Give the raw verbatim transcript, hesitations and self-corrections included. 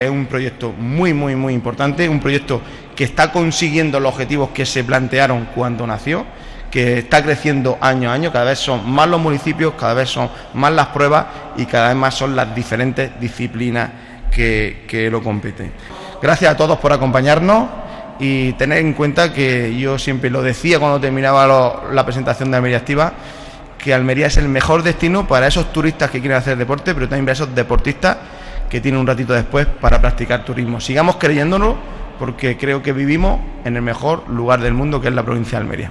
Es un proyecto muy, muy, muy importante, un proyecto que está consiguiendo los objetivos que se plantearon cuando nació, que está creciendo año a año, cada vez son más los municipios, cada vez son más las pruebas y cada vez más son las diferentes disciplinas que, que lo competen. Gracias a todos por acompañarnos y tener en cuenta que yo siempre lo decía cuando terminaba lo, la presentación de Almería Activa, que Almería es el mejor destino para esos turistas que quieren hacer deporte, pero también para esos deportistas que tienen un ratito después para practicar turismo. Sigamos creyéndonos, porque creo que vivimos en el mejor lugar del mundo, que es la provincia de Almería.